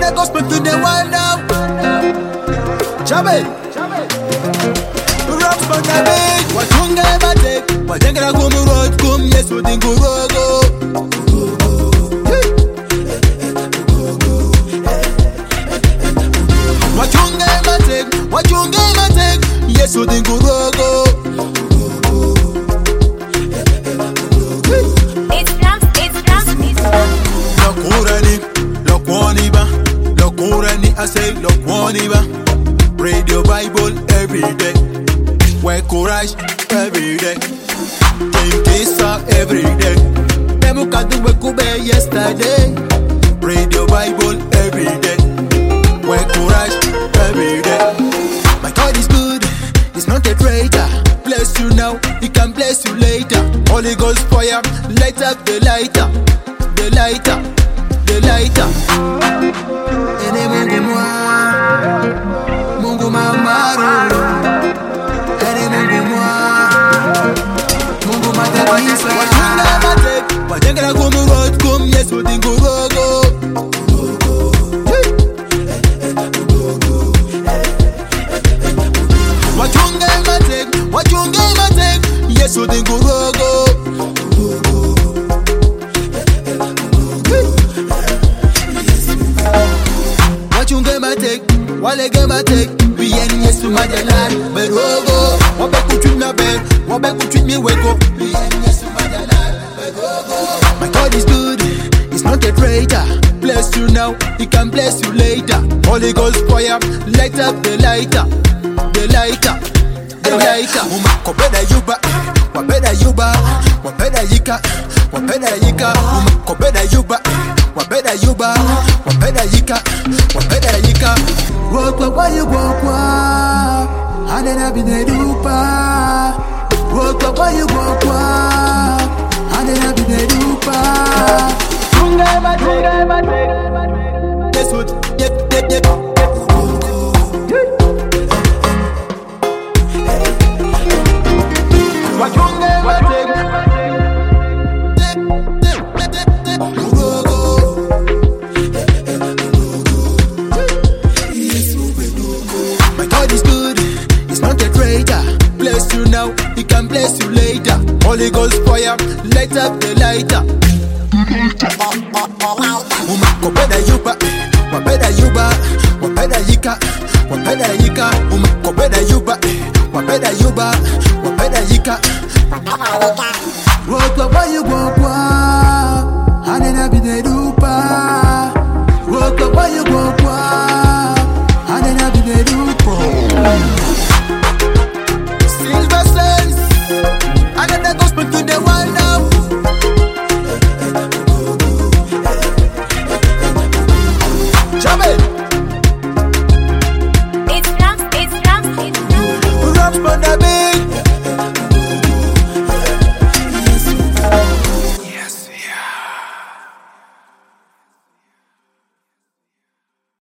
the gospel to the world now. Chabe, rocks for the beat. What you never take, what you gonna come road, come yes, we think go. What you never take, yes, we think go. I say, look, Waniba. Radio Bible every day. Work courage every day. Think Kisa every day. Democratic Wekube yesterday. Radio Bible every day. Work courage every day. My God is good, He's not a traitor. Bless you now, He can bless you later. Holy Ghost fire, light up the lighter. The lighter, the lighter. Mungu mamaru, Mungu matabisa. What you never take, what you gonna come road, come yes, we think go. What you never take, yes, we think go. Wale gema take, we any yes to my dad. But rogo, what back to treat me bed, what back to treat me weko. We any yes to my dad. But rogo, my God is good, He's not a traitor. Bless you now, He can bless you later. Holy Ghost fire, light up the lighter, the lighter, the lighter. Kobeda yuba, wabeda yuba, wabeda yika, wabeda yika. Kobeda yuba, wabeda yuba, wabeda yika, wabeda yika. Walk why you walk, and then I be the dupa. Walk why you walk, and then I be the dupa. Guess what? Yep. What you never take. Bless you now, He can bless you later. Holy Ghost fire, light up the lighter. Kobeda yuba, wabeda yuba, wabeda yika, wabeda yika. Kobeda yuba, wabeda yuba, wabeda yika. Walk why you walk.